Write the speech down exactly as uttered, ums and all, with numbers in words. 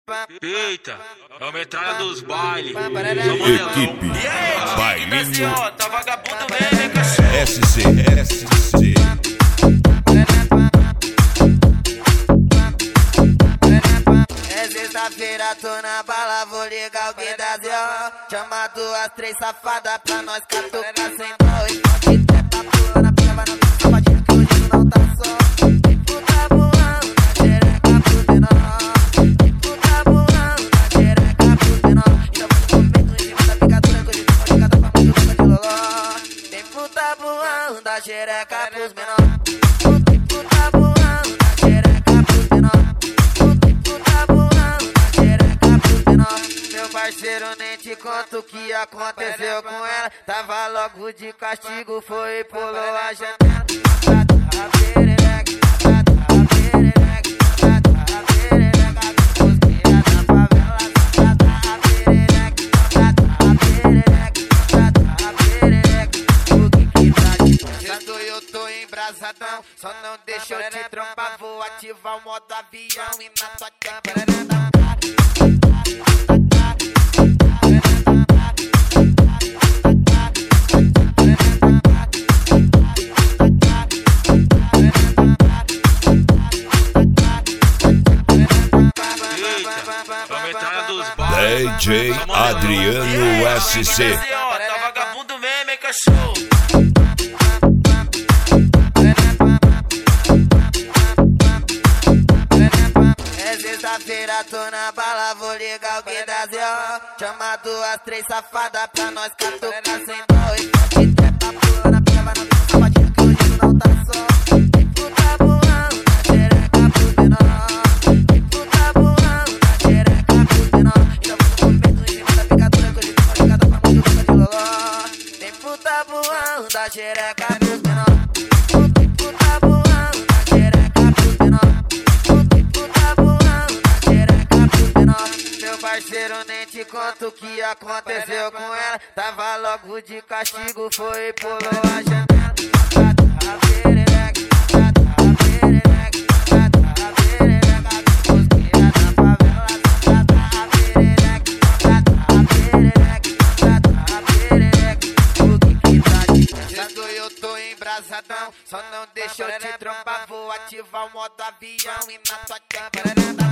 Eita, é o metralha dos bailes. Equipe Bailinho Tá vagabundo mesmo, hein, cachorro? S C S C. É sexta-feira, tô na bala, vou ligar o Gui da Z O. Chama duas, três safadas pra nós catucar sem dó. E pode trepa pulando, a pica vai na tua sapatinha que hoje tu não tá só. E puta voando, na xereca pro menor. E puta voando, na xereca pro menor. Então faz um movimento em cima da picadura que hoje tu pode catar pra muito boca de loló. Tem puta voando, da xereca pros menor. Puta voando, da xereca pros menor. Meu parceiro, nem te conto o que aconteceu com ela. Tava logo de castigo, foi e pulou a janela. A perereca, a perereca, a perereca, cosqueira da favela. A perereca, a perereca, a perereca, o que que tá de santo, eu tô embrasadão. Só não deixa eu te trompar, vou ativar o modo avião e na tua câmera. D J Adriano S C. Tá vagabundo mesmo, hein, cachorro? É sexta-feira, tô na bala, vou ligar o Gui da Z O. Chama duas, três safadas pra nós catucar sem dó. E pode trepa pulando, a pica vai na tua sapatinha que hoje tu não tá só. E puta voando, na xereca pro menor. E puta voando, na xereca pro menor. Então faz um movimento em cima da picadura que hoje tu pode catar pra muito boca de loló. Tem puta voando, da xereca pros menor. Puta voando, na xereca pros menor. Meu parceiro, nem te conto o que aconteceu com ela. Tava logo de castigo, foi e pulou a janela. A perereca, a perereca, a perereca, cosqueira da favela. A perereca, a perereca, a perereca, o que que tá de santo, eu tô embrasadão. Só não deixa eu te trompar, vou ativar o modo avião e na tua câmera.